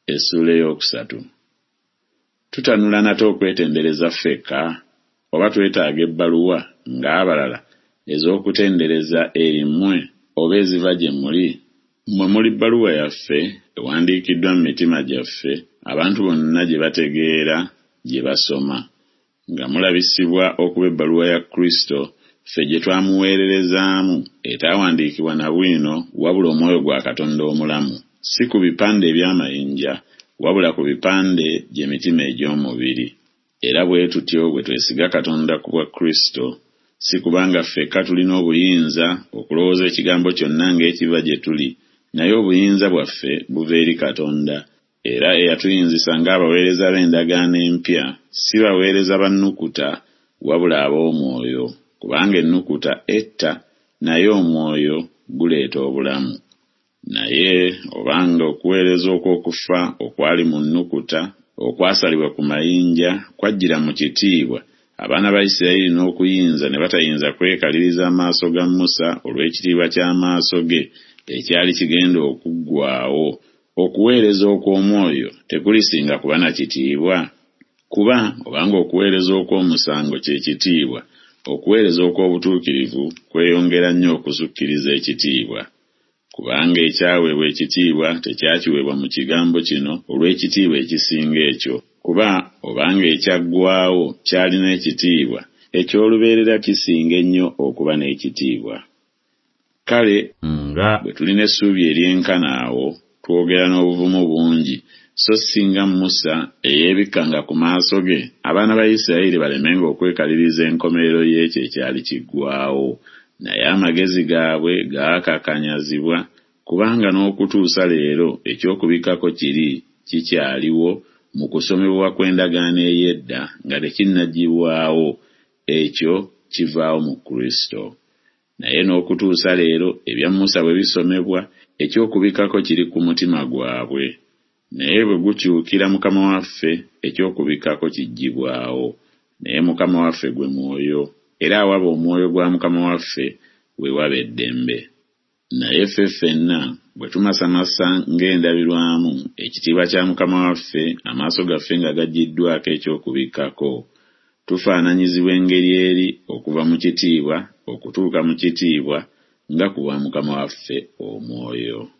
Essula eyokusatu. Tutanula nate okwetendereza ffekka oba twetaaga ebbaluwa ng'abalala ez'okutendereza eri mmwe oba eziva gye muli? Mmwe muli bbaluwa yaffe ewandiikiddwa mu mitima gyaffe abantu bonna gye bategeera gye basoma, nga mulabisibwa okuba ebbaluwa ya Kristo ffe gye twamuweererezaamu etaawandiikibwa na bwino wabula Omwoyo gwa Katonda omulamu, si ku bipande eby'amayinja wabula ku bipande gy'emitima egy'omubiri. Era bwe tutyo bwe twesiga Katonda ku bwa Kristo, si kubanga ffekka tulina obuyinza okulowooza ekigambo kyonna ng'ekiva gye tuli, naye obuyinza bwaffe buva eri Katonda. Era eyatuyinzisa ng'abaweereza b'endagaano empya si baweereza bannukuta wabula ab'omwoyo, kubanga ennukuta etta naye omwoyo guleeta obulamu. Naye obanga okuweereza okw'okufa okwali mu nnukuta okwasalibwa ku mayinja kwajjira mu kitiibwa, abaana ba Isirayiri n'okuyinza ne batayinza kwekaliriza amaaso ga Musa olw'ekitiibwa ky'amaaso ge ekyali kigenda okuggwaawo, okuweereza okw'omwoyo tekulisinga kuba na kitiibwa? Kuba obanga okuweereza okw'omusango kye kitiibwa, okuweereza okw'obutuukirivu kweyongera nnyo okusukkiriza ekitiibwa. Kubanga ekyaweebwa ekitiibwa tekyakiweebwa mu kigambo kino olw'ekitiibwa ekisinga ekyo. Kuba obanga ekyaggwaawo kyalina ekitiibwa, eky'olubeerera kisinga ennyo okuba n'ekitiibwa. Kale nga bwe tulina essuubi eryenkana awo, twogera n'obuvumu bungi, so singa Musa eyeebikkanga ku maaso ge abaana ba Isirayiri balemenga okwekaliriza enkomerero y'ekyo ekyali kiggwaawo. Naye amagezi gaabwe gaakakanyazibwa, kubanga n'okutuusa leero eky'okubikkako kiri kikyaliwo mu kusomebwa kw'endagaano ey'edda nga tekinnaggyibwawo. Ekyo kivaawo mu Kristo. Naye n'okutuusa leero ebya Musa bwe bisomebwa, eky'okubikkako kiri ku mutima gwabwe. Naye bwe gukyukira Mukama waffe, eky'okubikkako kiggyibwawo. Naye Mukama waffe gwe Mwoyo, era awaba Omwoyo gwa Mukama waffe we waba eddembe. Naye ffe ffenna bwe tumasamasa ng'endabirwamu ekitiibwa kya Mukama waffe, amaaso gaffe nga gaggiddwako eky'okubikkako, tufaananyizibwa engeri eri okuva mu kitiibwa okutuuka mu kitiibwa nga ku bwa Mukama waffe Omwoyo.